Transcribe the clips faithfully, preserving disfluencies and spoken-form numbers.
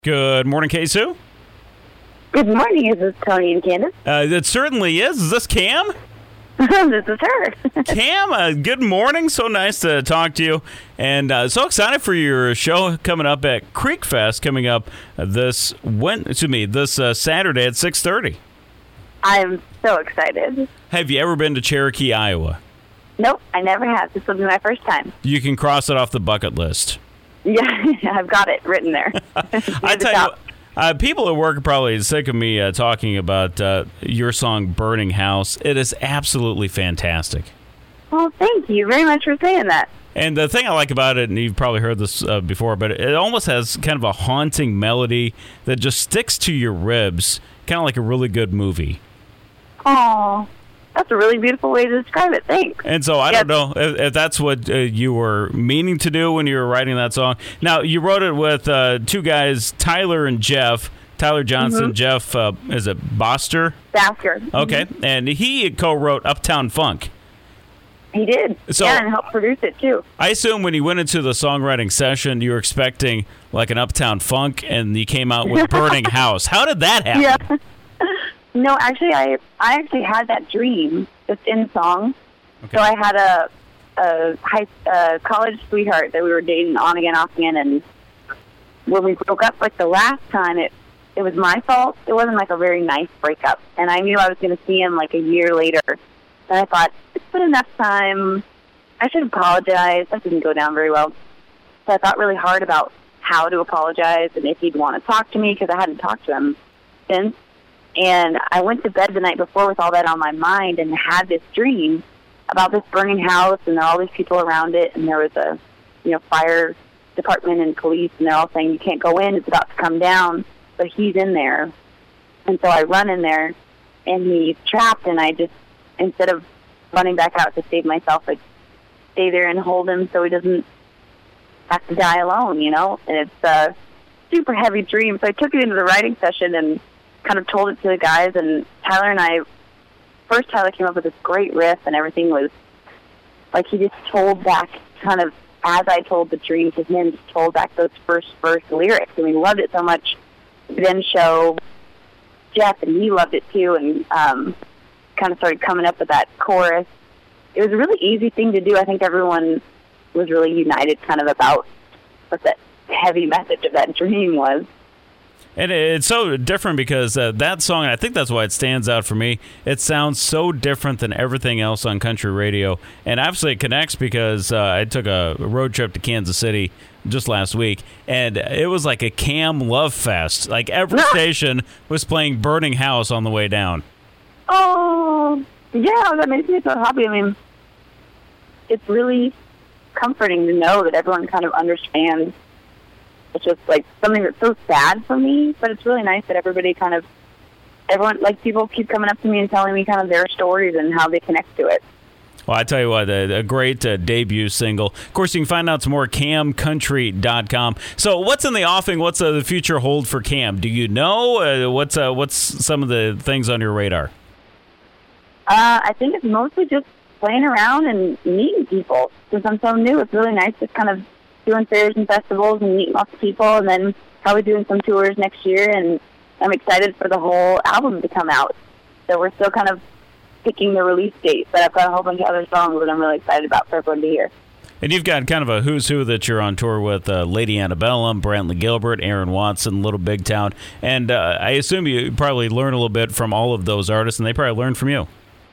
Good morning, K-Sue. Good morning. Is this Tony and Candace? Uh, it certainly is. Is this Cam? This is her. Cam, uh, good morning. So nice to talk to you. And uh, so excited for your show coming up at Creek Fest, coming up this when, excuse me, this uh, Saturday at six thirty. I'm so excited. Have you ever been to Cherokee, Iowa? Nope, I never have. This will be my first time. You can cross it off the bucket list. Yeah, I've got it written there. I tell you, uh, people at work are probably sick of me uh, talking about uh, your song "Burning House." It is absolutely fantastic. Well, thank you very much for saying that. And the thing I like about it, and you've probably heard this uh, before, but it almost has kind of a haunting melody that just sticks to your ribs, kind of like a really good movie. Oh, that's a really beautiful way to describe it. Thanks. And so I Yes. don't know if, if that's what uh, you were meaning to do when you were writing that song. Now, you wrote it with uh, two guys, Tyler and Jeff. Tyler Johnson, Mm-hmm. Jeff, uh, is it Boster? Basker. Okay, and he co-wrote Uptown Funk. He did. So- yeah, and helped produce it, too. I assume when you went into the songwriting session, you were expecting like an Uptown Funk, and you came out with Burning House. How did that happen? Yeah. No, actually, I I actually had that dream just in song. Okay. So I had a a high a college sweetheart that we were dating on again, off again, and when we broke up, like the last time, it it was my fault. It wasn't like a very nice breakup, and I knew I was going to see him like a year later. And I thought it's been enough time. I should apologize. That didn't go down very well. So I thought really hard about how to apologize and if he'd want to talk to me, because I hadn't talked to him since. And I went to bed the night before with all that on my mind and had this dream about this burning house, and there are all these people around it, and there was a, you know, fire department and police, and they're all saying, you can't go in, it's about to come down, but he's in there. And so I run in there, and he's trapped, and I just, instead of running back out to save myself, I stay there and hold him so he doesn't have to die alone, you know? And it's a super heavy dream, so I took it into the writing session and kind of told it to the guys, and Tyler and I, first Tyler came up with this great riff, and everything was, like, he just told back kind of, as I told the dream to him, just told back those first verse lyrics, and we loved it so much. We then show Jeff, and he loved it too, and um, kind of started coming up with that chorus. It was a really easy thing to do. I think everyone was really united kind of about what that heavy message of that dream was. And it's so different because uh, that song, and I think that's why it stands out for me, it sounds so different than everything else on country radio. And obviously it connects because uh, I took a road trip to Kansas City just last week, and it was like a Cam love fest. Like every station was playing Burning House on the way down. Oh, yeah, that makes me so happy. I mean, it's really comforting to know that everyone kind of understands. It's just like something that's so sad for me, but it's really nice that everybody kind of, everyone, like people keep coming up to me and telling me kind of their stories and how they connect to it. Well, I tell you what, a, a great uh, debut single. Of course, you can find out some more cam country dot com. So what's in the offing? What's uh, the future hold for Cam? Do you know? Uh, what's uh, what's some of the things on your radar? Uh, I think it's mostly just playing around and meeting people. Since I'm so new, it's really nice just kind of doing fairs and festivals and meeting lots of people, and then probably doing some tours next year, and I'm excited for the whole album to come out. So we're still kind of picking the release date, but I've got a whole bunch of other songs that I'm really excited about for everyone to hear. And you've got kind of a who's who that you're on tour with, uh, Lady Antebellum, Brantley Gilbert, Aaron Watson, Little Big Town, and uh, I assume you probably learn a little bit from all of those artists, and they probably learn from you.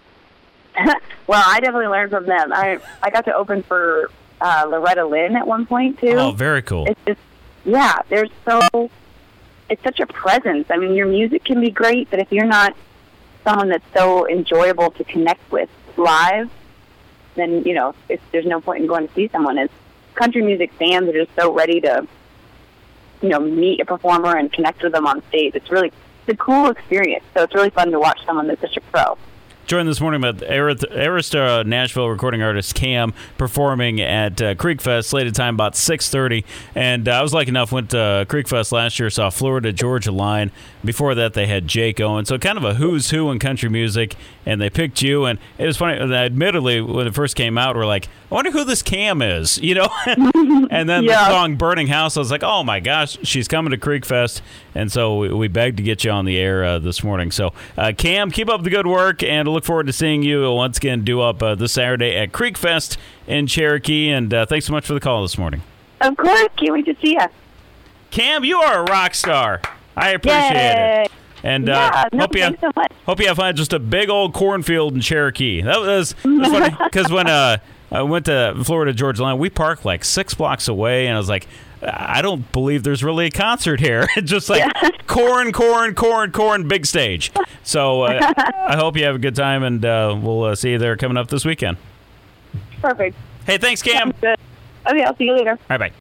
Well, I definitely learned from them. I I got to open for uh, Loretta Lynn at one point, too. Oh, very cool. It's just, yeah, there's so, it's such a presence. I mean, your music can be great, but if you're not someone that's so enjoyable to connect with live, then, you know, it's, there's no point in going to see someone. As country music fans are just so ready to, you know, meet a performer and connect with them on stage. It's really, it's a cool experience. So it's really fun to watch someone that's such a pro. Joined this morning by Arista Nashville recording artist Cam performing at uh, Creek Fest, slated time about six thirty. And uh, I was lucky enough, went to uh, Creek Fest last year, saw Florida Georgia Line. Before that, they had Jake Owen. So kind of a who's who in country music, and they picked you. And it was funny, admittedly, when it first came out, we're like, I wonder who this Cam is, you know? And then Yeah. the song Burning House, I was like, oh my gosh, she's coming to Creek Fest. And so we, we begged to get you on the air uh, this morning. So, uh, Cam, keep up the good work, and I look forward to seeing you once again do up uh, this Saturday at Creek Fest in Cherokee. And uh, thanks so much for the call this morning. Of course. Can't wait to see you. Cam, you are a rock star. I appreciate Yay. it. And uh, Yeah, no, hope you have, thanks so much. hope you have fun. Just a big old cornfield in Cherokee. That was, was funny because when uh, I went to Florida Georgia Line, we parked like six blocks away, and I was like, I don't believe there's really a concert here. Just like Yeah. corn, corn, corn, corn, big stage. So uh, I hope you have a good time, and uh, we'll uh, see you there coming up this weekend. Perfect. Hey, thanks, Cam. Good. Okay, I'll see you later. All right, bye.